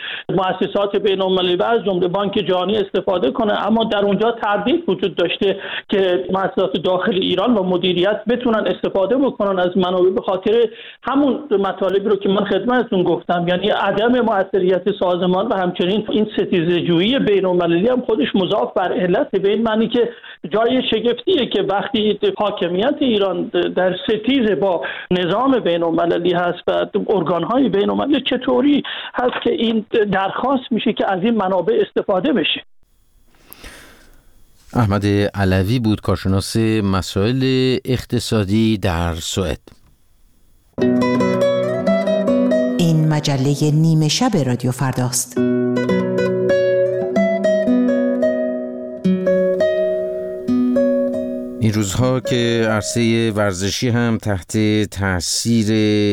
مؤسسات بین‌المللی و از جمله بانک جهانی استفاده کنه، اما در اونجا تردید وجود داشته که مؤسسات داخل ایران و مدیریت بتونن استفاده بکنن از منابع، به خاطر همون مطالبی رو که من خدمتتون گفتم، یعنی عدم مؤثریت سازمان و همچنین این ستیزه‌جویی بین‌المللی هم خودش مضاف بر علت، به این معنی که جای شگفتیه که وقتی حاکمیت ایران در ستیز با نظام بین‌المللی هست و ارگان‌های بین‌المللی، چطوری هست که این درخواست میشه که از این منابع استفاده بشه. احمد علوی بود، کارشناس مسائل اقتصادی در سوئد. این مجله نیمه شب رادیو فرداست. این روزها که عرصه ورزشی هم تحت تاثیر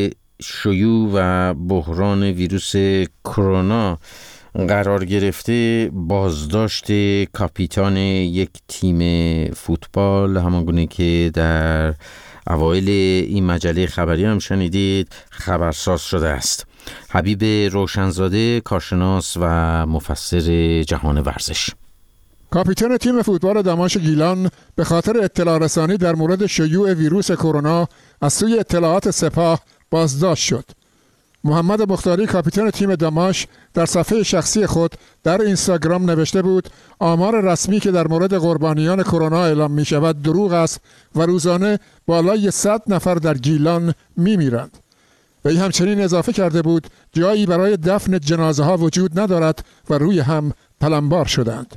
شیوع و بحران ویروس کرونا قرار گرفته، بازداشت کاپیتان یک تیم فوتبال، همانگونه که در اوایل این مجله خبری هم شنیدید، خبرساز شده است. حبیب روشنزاده، کارشناس و مفسر جهان ورزش. کاپیتان تیم فوتبال دماش گیلان به خاطر اطلاع رسانی در مورد شیوع ویروس کرونا از سوی اطلاعات سپاه بازداشت شد. محمد مختاری، کاپیتان تیم دماش، در صفحه شخصی خود در اینستاگرام نوشته بود آمار رسمی که در مورد قربانیان کرونا اعلام می شود دروغ است و روزانه بالای صد نفر در گیلان می میرند. وی همچنین اضافه کرده بود جایی برای دفن جنازه ها وجود ندارد و روی هم پلنبار شدند.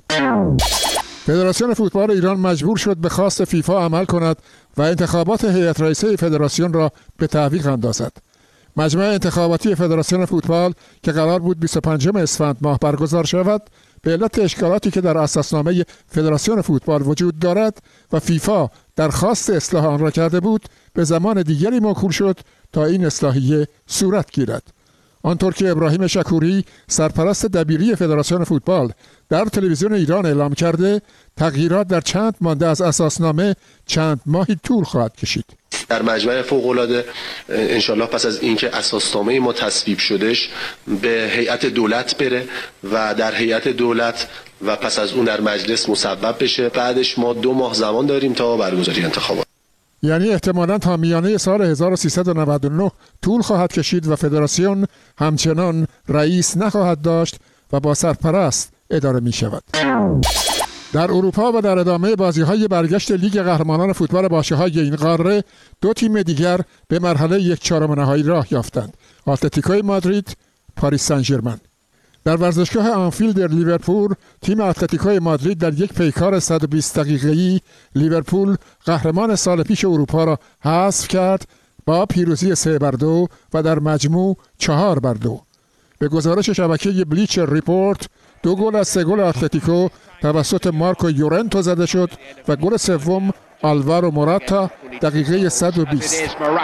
فدراسیون فوتبال ایران مجبور شد به خواست فیفا عمل کند و انتخابات هیئت رئیسه فدراسیون را به تعویق اندازد. مجمع انتخاباتی فدراسیون فوتبال که قرار بود بیست و پنجم اسفند ماه برگزار شود، به علت اشکالاتی که در اساسنامه فدراسیون فوتبال وجود دارد و فیفا درخواست اصلاح آن را کرده بود، به زمان دیگری موکول شد تا این اصلاحیه صورت گیرد. آنطور که ابراهیم شکوری، سرپرست دبیری فدراسیون فوتبال، در تلویزیون ایران اعلام کرده، تغییرات در چند ماده از اساسنامه چند ماهی طول خواهد کشید. در مجمع فوق‌العاده انشالله پس از اینکه اساسنامه ما تصویب شدش به هیئت دولت بره و در هیئت دولت و پس از اون در مجلس مصوب بشه، بعدش ما دو ماه زمان داریم تا برگزاری انتخابات. یعنی احتمالاً تا میانه سال هزار و سیصد و نود و نه طول خواهد کشید و فدراسیون همچنان رئیس نخواهد داشت و با سرپرست اداره می شود. در اروپا و در ادامه بازی‌های برگشت لیگ قهرمانان فوتبال باشگاه‌های این قاره، دو تیم دیگر به مرحله یک چهارم نهایی راه یافتند: اتلتیکوی مادرید، پاریس سن ژرمن. در ورزشگاه آنفیلد در لیورپول، تیم اتلتیکوی مادرید در یک پیکار صد و بیست دقیقه‌ای لیورپول قهرمان سال پیش اروپا را حذف کرد با پیروزی سه بر دو و در مجموع چهار بر دو. به گزارش شبکه بلیچر ریپورت، دو گل از سه گل اتلتیکو توسط مارکو یورنتو زده شد و گل سوم آلوارو موراتا دقیقه صد و بیست.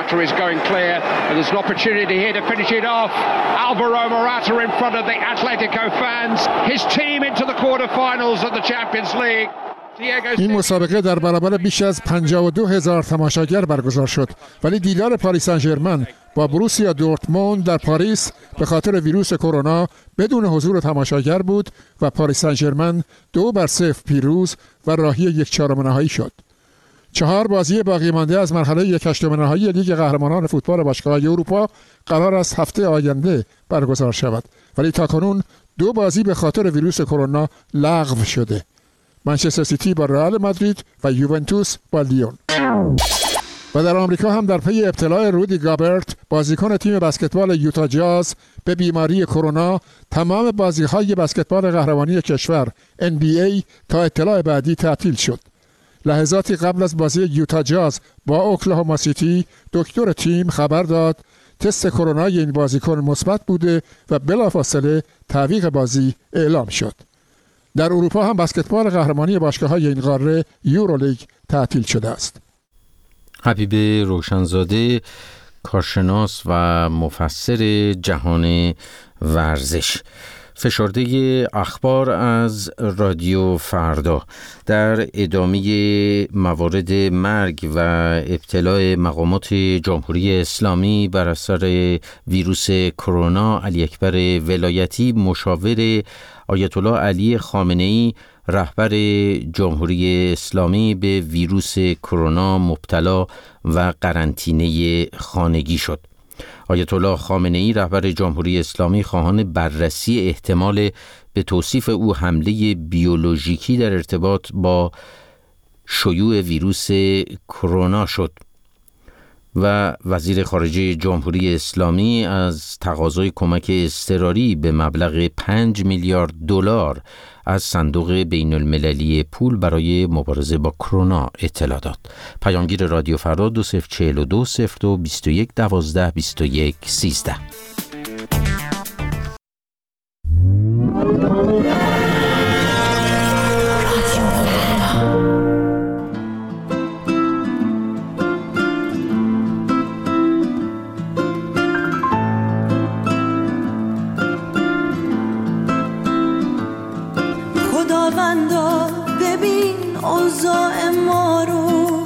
این مسابقه در برابر بیش از پنجاه و دو هزار تماشاگر برگزار شد، ولی دیدار پاریس سن ژرمن با بروسیا دورتموند در پاریس به خاطر ویروس کرونا بدون حضور تماشاگر بود و پاریس سن ژرمن دو بر صفر پیروز و راهی یک چهارم نهایی شد. چهار بازی باقی مانده از مرحله یک هشتم نهایی لیگ قهرمانان فوتبال باشگاه‌های اروپا قرار است هفته آینده برگزار شود، ولی تاکنون دو بازی به خاطر ویروس کرونا لغو شده: منچستر سیتی با رئال مادرید و یوونتوس با لیون. و در آمریکا هم در پی ابتلا رودی گابرت، بازیکن تیم بسکتبال یوتا جاز، به بیماری کرونا، تمام بازی‌های بسکتبال قهرمانی کشور ان بی ای تا اطلاع بعدی تعطیل شد. لحظاتی قبل از بازی یوتا جاز با اوکلاهوما سیتی، دکتر تیم خبر داد تست کرونای این بازیکن مثبت بوده و بلافاصله تعویق بازی اعلام شد. در اروپا هم بسکتبال قهرمانی باشگاه‌های این قاره یورولیگ تعطیل شده است. حبیب روشنزاده، کارشناس و مفسر جهان ورزش. فشرده اخبار از رادیو فردا در ادامه موارد مرگ و ابتلاع مقامات جمهوری اسلامی بر اثر ویروس کرونا، علی اکبر ولایتی مشاور آیت الله علی خامنه‌ای رهبر جمهوری اسلامی به ویروس کرونا مبتلا و قرنطینه خانگی شد. آیت الله خامنه‌ای رهبر جمهوری اسلامی خواهان بررسی احتمال به توصیف او حمله بیولوژیکی در ارتباط با شیوع ویروس کرونا شد و وزیر خارجه جمهوری اسلامی از تقاضای کمک اضطراری به مبلغ پنج میلیارد دلار از صندوق بین المللی پول برای مبارزه با کرونا اطلاع داد. پیامگیر رادیو فردا دو صفر چهل و دو صفر دو بیست و یک دوازده بیست و یک سیزده. خداوندا ببین اوضاع ما رو،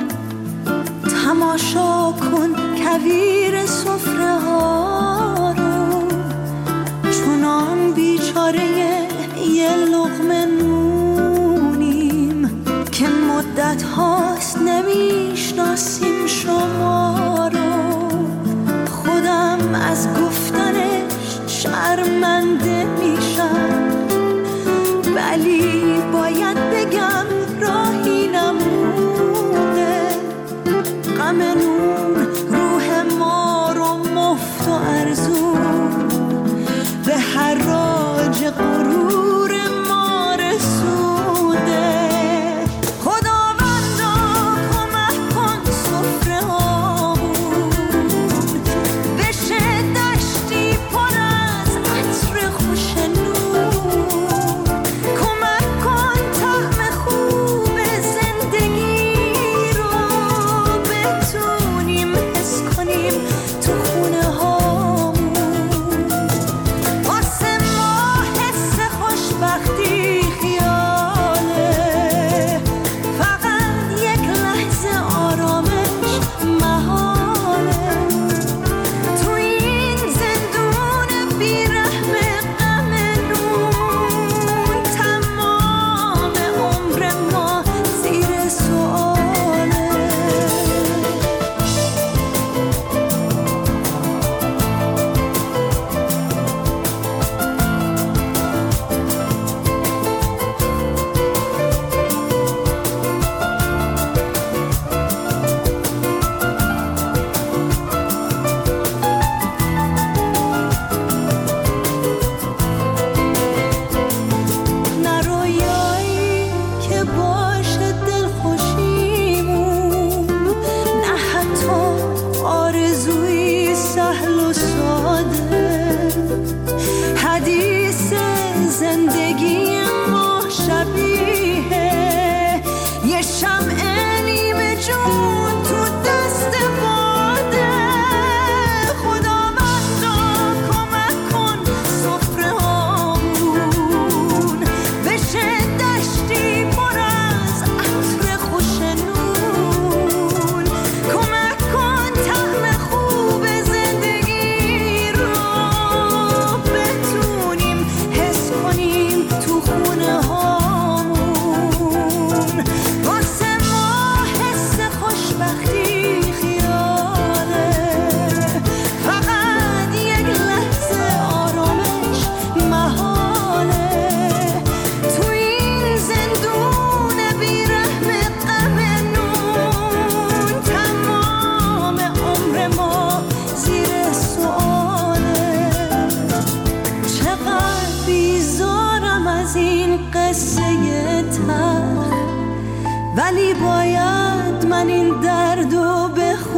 تماشا کن کویر سفره ها رو، چونان بیچاره یه لقمه نونیم که مدت هاست نمیشناسیم شما رو. خودم از گفتنش شرمنده میشم، ولی باید بگم راهی نمونه. غم نون روح ما رو مفت و ارزون به حراج غرور ما رسونده. خداوندا کمک کن سفره هامون بشه دشتی پر از عطر خوش نون. کمک کن طعم خوب زندگی رو بتونیم حس کنیم تو خونه هامون. واسه ما حس خوشبختی خیاله، فقط یک لحظه آرامش محاله. تو این زندون بیرحم غم نون، تمام عمر ما زیر سؤاله. نه رویایی که باشه دلخوشیمون، نه حتی آرزویی سهل و ساده. حدیث زندگی ما شبیه یه شمع نیمه جون تو دست باده. خداوندا کمک کن سفره هامون بشه دشتی پر از عطر خوش نون. کمک کن طعم خوب زندگی رو بتونیم حس کنیم تو خونه هامون. واسه ما حس خوشبختی خیاله، فقط یک لحظه آرامش محاله. تو این زندون بیرحم غم نون، تمام عمر ما زیر سؤاله. چقدر بیزارم از این قصه تلخ، ولی باید من این دردو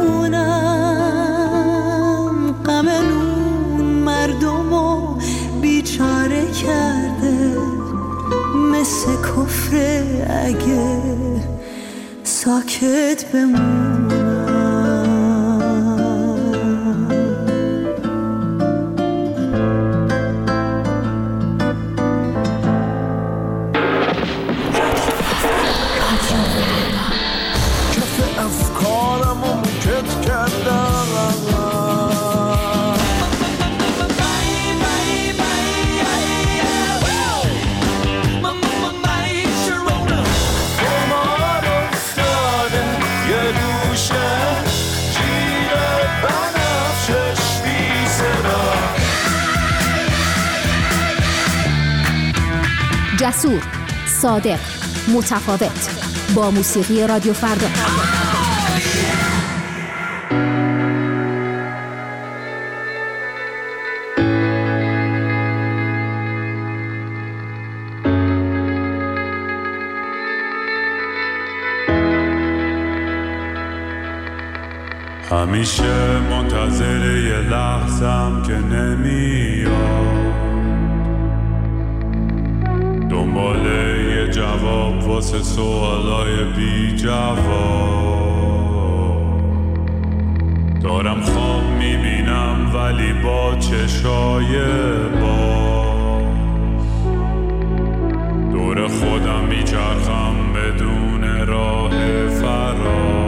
بخونم. غم نون مردمو بیچاره کرده، مثل کفر اگه ساکت بمونم. جسور، صادق، متفاوت. با موسیقی رادیو فردا. همیشه منتظر یه لحظم که نمیاد، دنبال یه جواب واسه سوالای بی جواب. دارم خواب میبینم ولی با چشای باز، دور خودم میچرخم بدون راه فرار.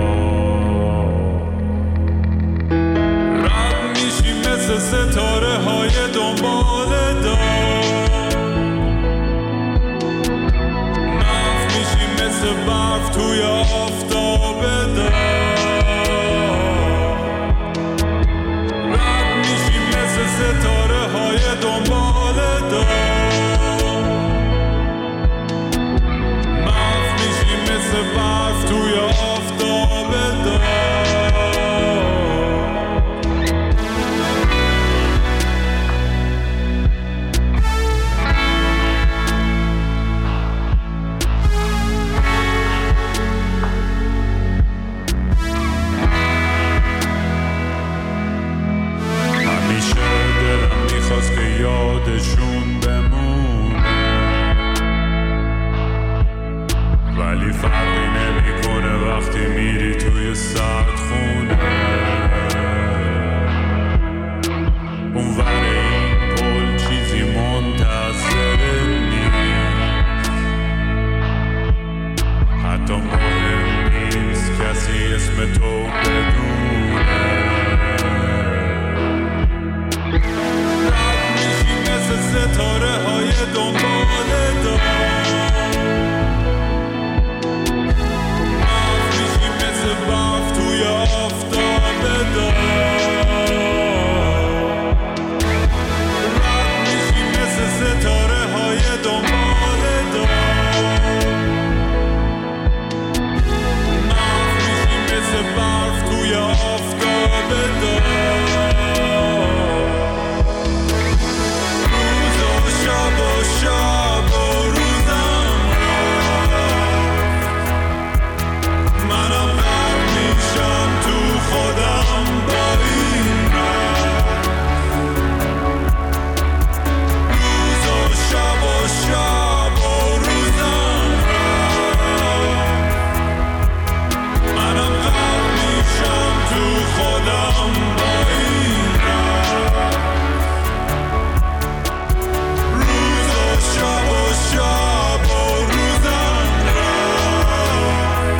مثل ستاره های دنبال دار، محو میشیم مثل برف توی آفتاب دار. رد میشیم مثل ستاره های دنبال دار، محو میشیم مثل برف توی آفتاب دار. یادشون بمونه ولی فرقی نمیکنه وقتی میری توی سرد خونه. اون ور این پل چیزی منتظر نیست، حتی مهم نیست کسی اسم تو بدونه. ستاره های دنبال دار، محو میشیم مثل برف توی آفتاب دار. رد میشیم مثل ستاره های دنبال دار، محو میشیم مثل برف توی آفتاب دار. شب و روزم منم غرق میشم تو خودم با این رفت. روز و شب و شب و روزم منم غرق میشم تو خودم با این رفت. شب و شب و روزم رفت،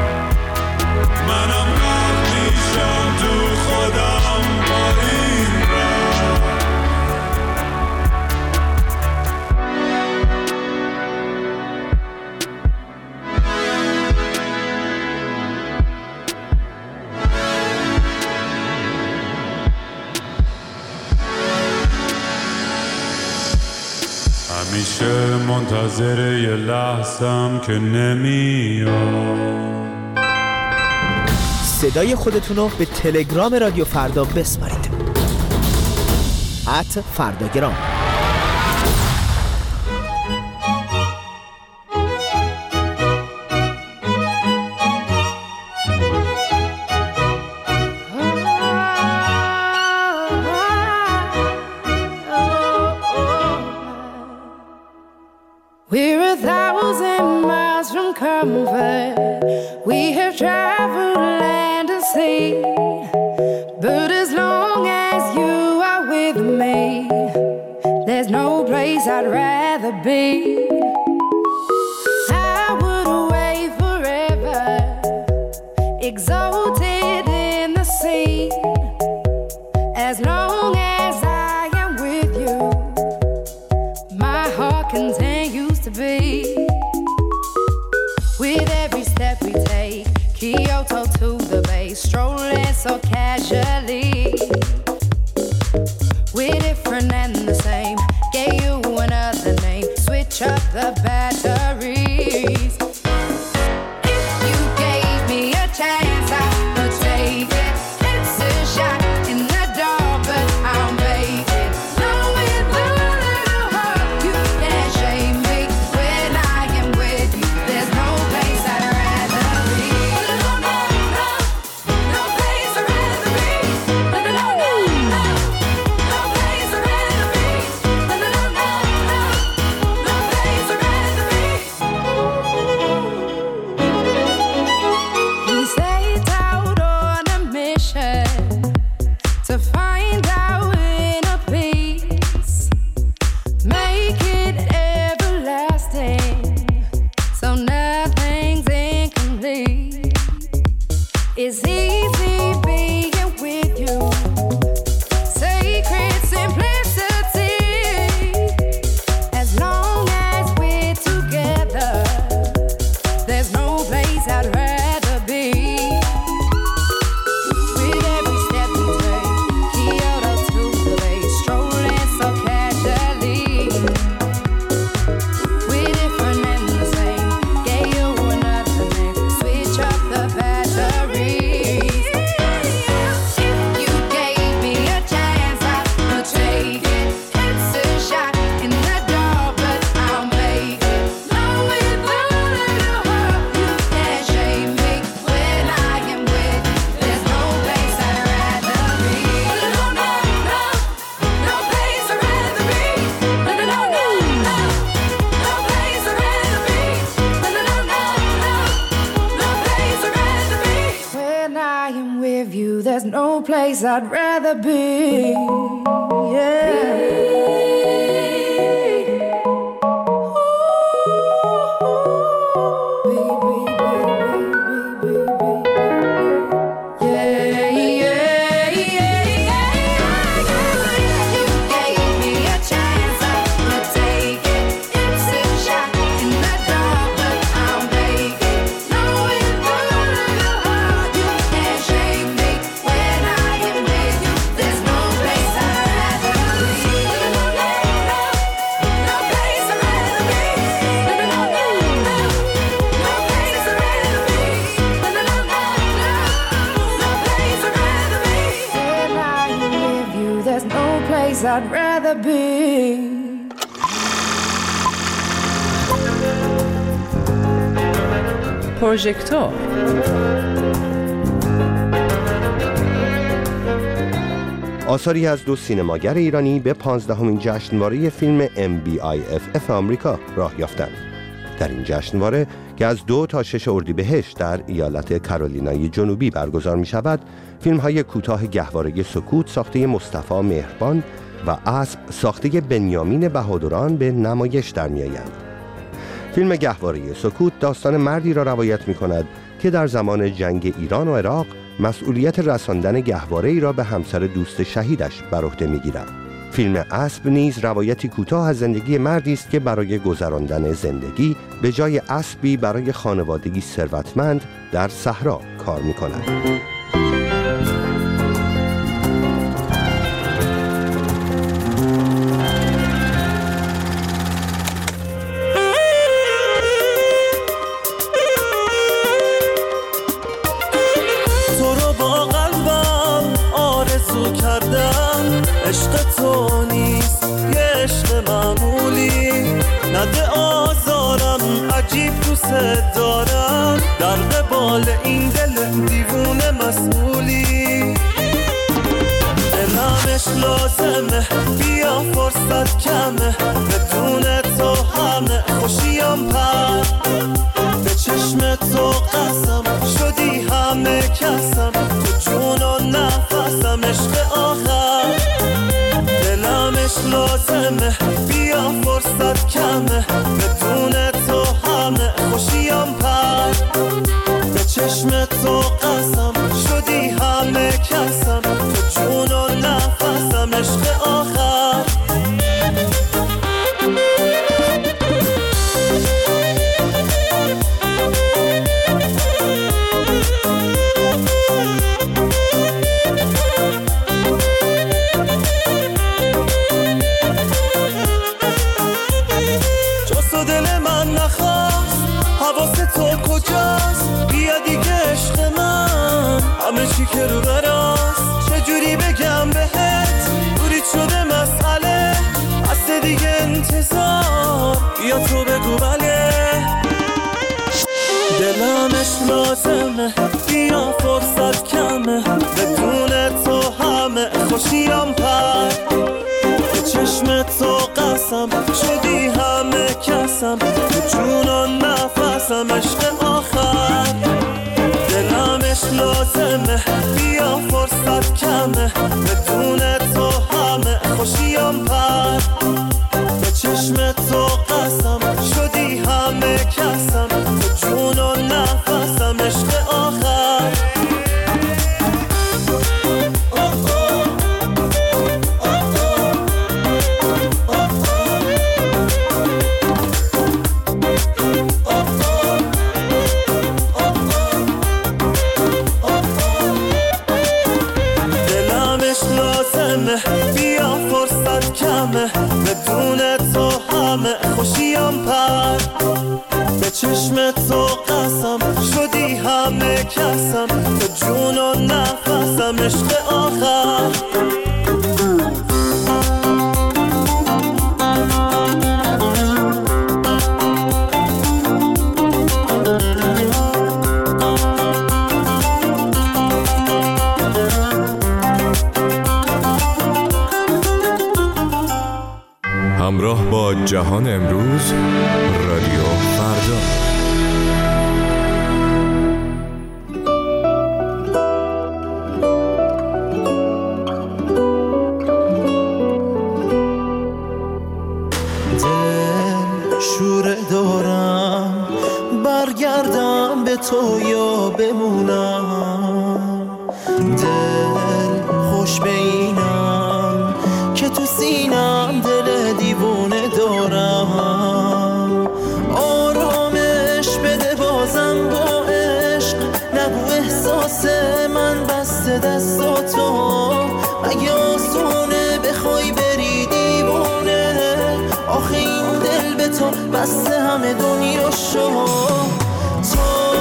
منم غرق میشم تو خودم با این رفت. همیشه منتظر یه لحظم که نمیاد. صدای خودتونو به تلگرام رادیو فردا بسپارید. ات فرداگرام. We're a thousand miles from comfort. We have traveled land and sea, but as long as you are with me, there's no place I'd rather be. I would wait forever, exalted in the sea, as long as I am with you. My heart continues to beat. With every step we take, Kyoto to the bay, strolling so casually. We're different and the same, gave you another name, switch up the no place I'd rather be. Yeah. I'd rather be. پروژکتور آثاری از دو سینماگر ایرانی به پانزدهمین جشنواره فیلم ام بی آی اف اف آمریکا راه یافتند. در این جشنواره که از دو تا شش اردیبهشت در ایالت کارولینای جنوبی برگزار می شود، فیلم های کوتاه گهواره سکوت ساخته مصطفی مهربان و اسب ساخته بنیامین بهادران به نمایش در می آیند. فیلم گهواره سکوت داستان مردی را روایت می کند که در زمان جنگ ایران و عراق مسئولیت رساندن گهواره ای را به همسر دوست شهیدش بر عهده می گیرد. فیلم اسب نیز روایتی کوتاه از زندگی مردی است که برای گذراندن زندگی به جای اسبی برای خانوادگی ثروتمند در صحرا کار می کند. عشق تو نیست یه عشق معمولی، نده آزارم عجیب دوست دارم، در قبال این دل دیوونه مسئولی، دلمش لازمه بیا فرصت کمه، بدون تو همه خوشیم پر، به چشم تو قسم شدی همه کسم، تو جون و نفسم عشق آخر، دلمش لازمه بیا فرصت کمه، بدون تو همه خوشیم پر، به چشم تو قسم شدی همه کسم، تو جون و نفسم عشق آخر. چی که رو براست چجوری بگم بهت، برید شده مسئله هست دیگه انتظار، یا تو بگو بله، دلمش لازمه بیا فرصت کمه، بدون تو همه خوشیم پر، به چشم تو قسم شدی همه کسم، تو جون و نفسم عشق آخر، دلمش لازمه بیا فرصت کمه، بدون تو همه خوشیم پر، به چشم تو قسم شدی همه کسم، تو جون و نفسم عشق آخر. بیا فرصت کمه، بدون تو همه خوشیم پر، به چشم تو قسم شدی همه کسم، تو جون و نفسم عشق آخر. همراه با جهان امروز رادیو فردا. دل شوره دارم برگردم به تو یا بمونم، دل خوش به اینم که تو سینم دل دیوونه دارم. آرامش بده بازم با عشق، نگو احساس من بسته دستاتو، مگه آسونه بخوای بری دیوونه، آخه این دل به تو بسته همه دنیا شو. تو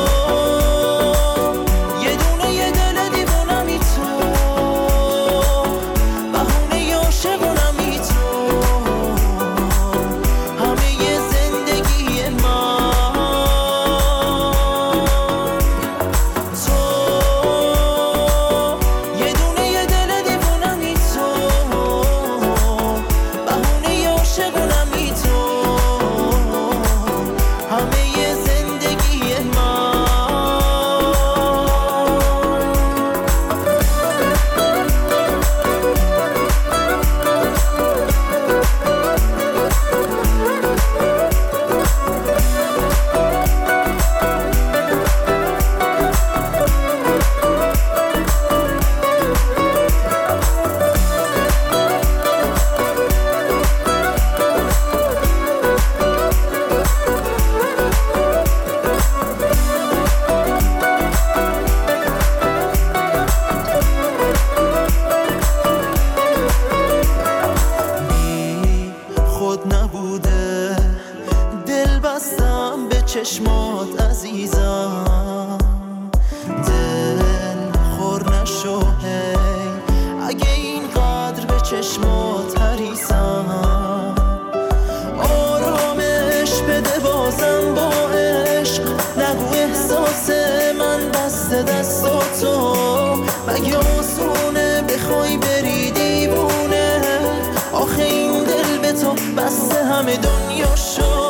یه دونه یه دل دیوونمی تو، بهونه عاشقونمی تو، همه یه زندگی من. تو یه دونه یه دل دیوونمی تو، بهونه عاشقونمی تو، همه یه زندگی من. خود نبوده دل بستم به چشمات عزیزم، دل خور نشو هی اگه اینقدر به چشمات حریصم. آرامش بده بازم با عشق، نگو احساس من بسته دستاتو، مگه آسونه بخوای بری دیوونه، آخه این دل به تو بسته همه دنیا شو.